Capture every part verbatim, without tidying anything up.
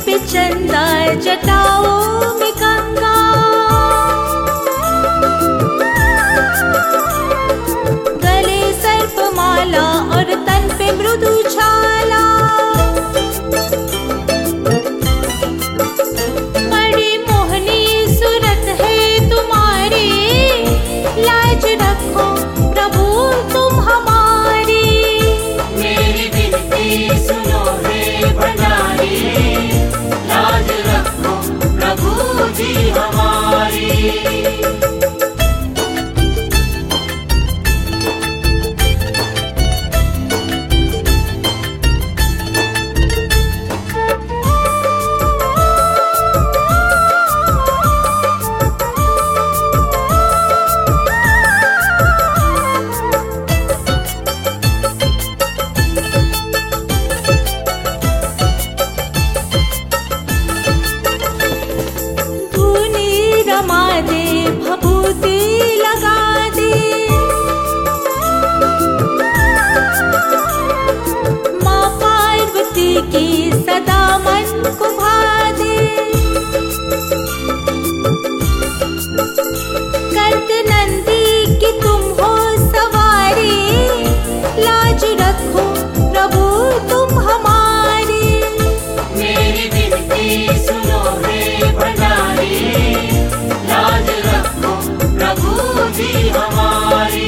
पे चंदा जटाओं में गंगा, गले सर्पमाला और तन पे मृदु छाला। बड़ी मोहनी सूरत है तुम्हारी, लाज रखो प्रभु तुम हमारी। मेरी विनती सुनो हे भंडारी, लाज रखो प्रभु जी हमारी। रमा दे भभूति लगा दे, माँ पार्वती की सदा मन को भा दे। कर्द नंदी की तुम हो सवारी, लाज रखो प्रभु तुम हमारी। मेरी विनती सुनो हे भंडारी, लाज रखो प्रभु जी हमारी।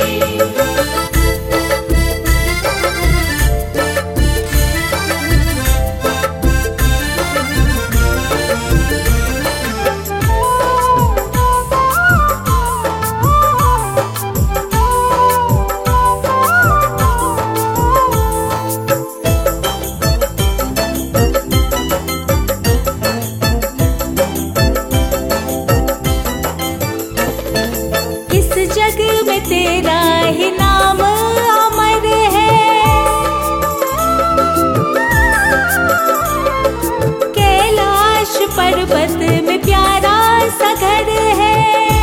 इस जग में तेरा ही नाम अमर है, कैलाश पर्वत में प्यारा सा घर है।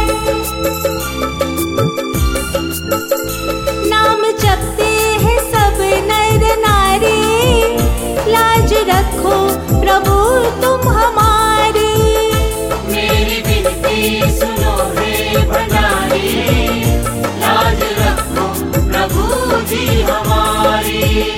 नाम जपते हैं सब नर नारी, लाज रखो प्रभु तुम हमारी। मेरी विनती सुनो हे भंडारी, लाज रखो प्रभु जी हमारी।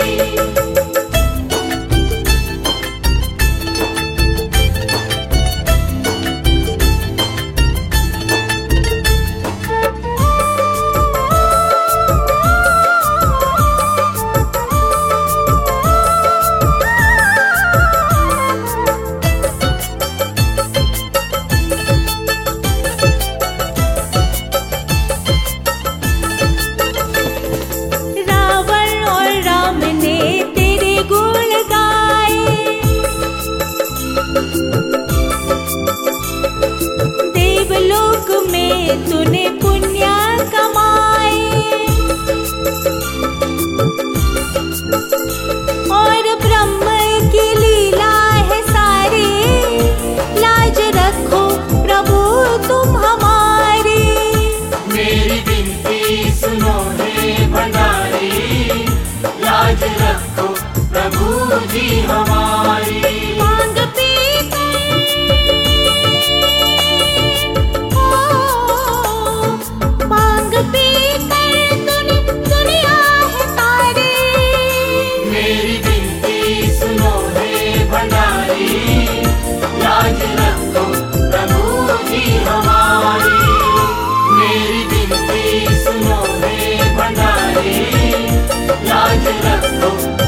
रावण और राम ने तेरे गुण गाए, देवलोक में तूने पुण्य कमाए, और ब्रह्म की लीला है सारी, लाज रखो प्रभु तुम हमारी। मेरी विनती सुनो हे भंडारी, लाज रखो प्रभु जी हमारी। मांग पी ओ, मांग पी कर दुनि, दुनिया है तारी। मेरी विनती सुनो हे भंडारी, लाज रखो प्रभु जी हमारी। मेरी विनती सुनो हे भंडारी, लाज रखो